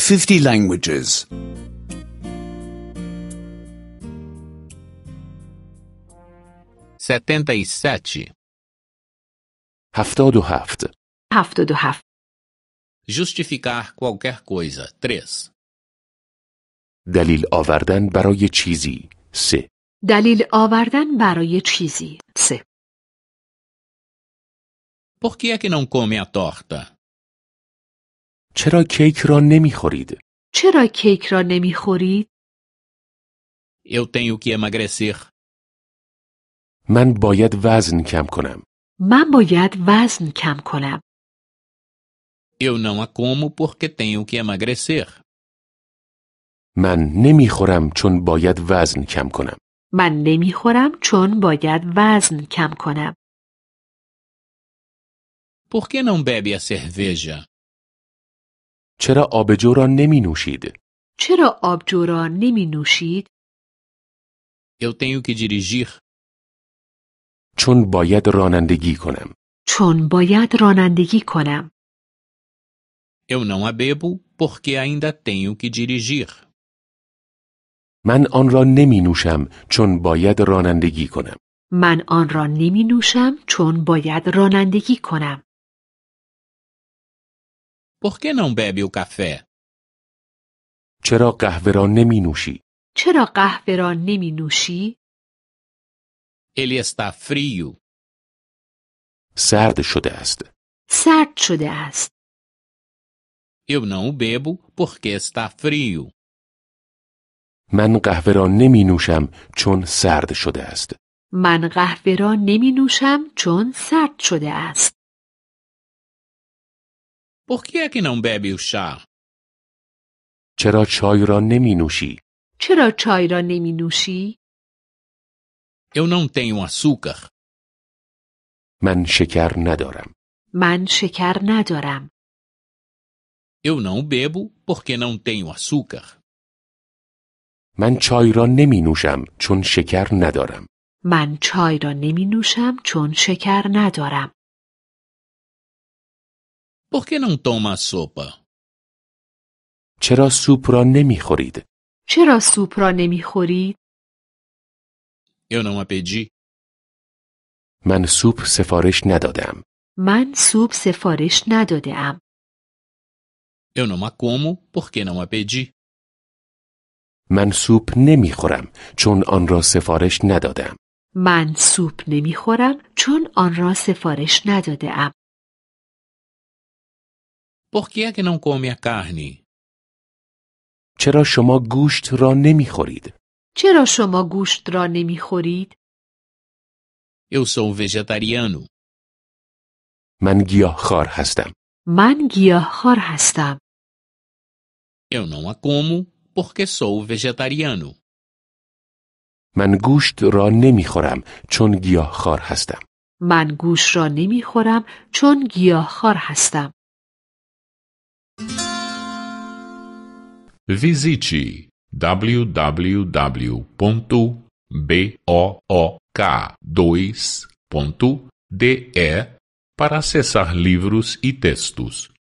50 languages. 77. 77. 77. Justificar qualquer coisa. 3. دلیل آوردن برای چیزی. 3. دلیل آوردن برای چیزی. 3. Por que é que não come a torta? چرا کیک را نمیخورید؟ چرا کیک را نمیخورید؟ Eu tenho que emagrecer. من باید وزن کم کنم. من باید وزن کم کنم. Eu não a como porque tenho que emagrecer. من نمیخورم چون باید وزن کم کنم. من نمیخورم چون باید وزن کم کنم. Por que não bebe a cerveja? چرا آبجو را نمی نوشید؟ چرا آبجو را نمی نوشید؟ Eu tenho que dirigir. چون باید رانندگی کنم. چون باید رانندگی کنم. Eu não a bebo porque ainda tenho que dirigir. من آن را نمی نوشم چون باید رانندگی کنم. من آن را نمی نوشم چون باید رانندگی کنم. Por que não bebe o café? چرا قهوه را نمی نوشی؟ چرا قهوه را نمی نوشی؟ Ele está frio. سرد شده است. سرد شده است. Eu não o bebo porque está frio. من قهوه را نمی نوشم چون سرد شده است. من قهوه را نمی نوشم چون سرد شده است. Por que é que não bebe o chá? چرا چای را نمی نوشی؟ چرا چای را نمی نوشی؟ Eu não tenho açúcar. من شکر ندارم. من شکر ندارم. Eu não bebo porque não tenho açúcar. من چای را نمی نوشم چون شکر ندارم. من چای را نمی نوشم چون شکر ندارم. Por que não toma a sopa? چرا سوپ را نمی خورید؟ چرا سوپ را نمی خورید؟ Eu não a pedi. من سوپ سفارش ندادم. من سوپ سفارش نداده ام. Eu não a como porque não a pedi. من سوپ نمی خورم چون آن را سفارش ندادم. من سوپ نمی خورم چون آن را سفارش نداده ام. Por que é que não come a carne? چرا شما گوشت را نمی خورید؟ چرا شما گوشت را نمی خورید؟ Eu sou vegetariano. من گیاهخوار هستم. من گیاهخوار هستم. Eu não a como porque sou vegetariano. من گوشت را نمی خورم چون گیاهخوار هستم. من گوشت را نمی خورم چون گیاهخوار هستم. Visite www.book2.de para acessar livros e textos.